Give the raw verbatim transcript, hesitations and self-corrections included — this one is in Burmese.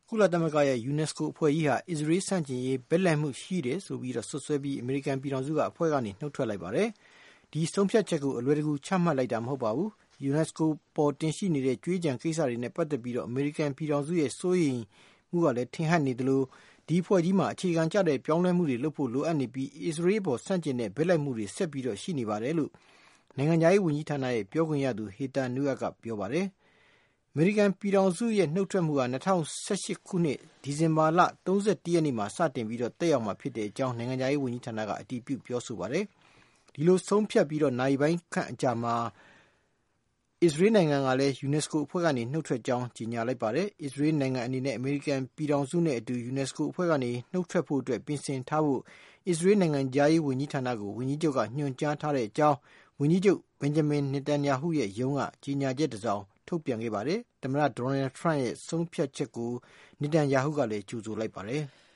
ကုလသမဂ္ဂရဲ့ UNESCO အဖွဲ့ကြီးဟာအစ္စရေးဆန့်ကျင်ရေးဘက်လိုက်မှုရှိတယ်ဆိုပြီးဆွဆွဲပြီးအမေရိကန်ပြည်ထောင်စုကအဖွဲ့ကနေနှုတ်ထွက်လိုက်ပါတယ်။ဒီဆုံးဖြတ်ချက်ကိုအလွယ်တကူချမှတ်လိုက်တာမဟုတ်ပါဘူး။ UNESCO ပေါ်တင်ရှိနေတဲ့ကြွေးကြံကိစ္စတွေနဲ့ပတ်သက်ပြီးတော့အမေရိကန်ပြည်ထောင်စုရဲ့စိုးရိမ်မှုကလည်းထင်ဟပ်နေသလိုဒီအဖွဲ့ကြီးမှာအခြေခံကျတဲ့ပြောင်းလဲမှုတွေလုပ်ဖို့လိုအပ်နေပြီးအစ္စရေးပေါ်ဆန့်ကျင်တဲ့ဘက်လိုက်မှုတွေဆက်ပြီးတော့ရှိနေပါတယ်လို့နိုင်ငံခြားရေးဝန်ကြီးဌာနရဲ့ပြောခွင့်ရသူဟေတာနူးအတ်ကပြောပါတယ်။အမေရိကန်ပြည်ထောင်စုရဲ့နှုတ်ထွက်မှုဟာ၂၀၁၈ခုနှစ်ဒီဇင်ဘာလ၃၁ရက်နေ့မှာစတင်ပြီးတော့တက်ရောက်မှာဖြစ်တဲ့အကြောင်းနိုင်ငံခြားရေးဝန်ကြီးဌာနကအတည်ပြုပြောဆိုပါတယ်။ဒီလိုဆုံးဖြတ်ပြီးတော့နိုင်ပိုင်းခန့်အကြာမှာအစ္စရေးနိုင်ငံကလည်း UNESCO အဖွဲ့ကနေနှုတ်ထွက်ကြောင်းကြေညာလိုက်ပါတယ်။အစ္စရေးနိုင်ငံအနေနဲ့အမေရိကန်ပြည်ထောင်စုနဲ့အတူ UNESCO အဖွဲ့ကနေနှုတ်ထွက်ဖို့အတွက်ပြင်ဆင်ထားဖို့အစ္စရေးနိုင်ငံခြားရေးဝန်ကြီးဌာနကိုဝန်ကြီးချုပ်ကညွှန်ကြားထားတဲ့အကြောင်းဝန်ကြီးချုပ်ဘင်ဂျမင်နေတန်ယာဟုရဲ့ရုံးကကြေညာချက်တစ်စောင်ထုတ်ပြန်ခဲ့ပါတယ်။သမ္မတဒေါ်နယ်ထရန့်ရဲ့ဆုံးဖြတ်ချက်ကိုနေတန်ယာဟုကလည်းကြိုဆိုလိုက်ပါတယ်။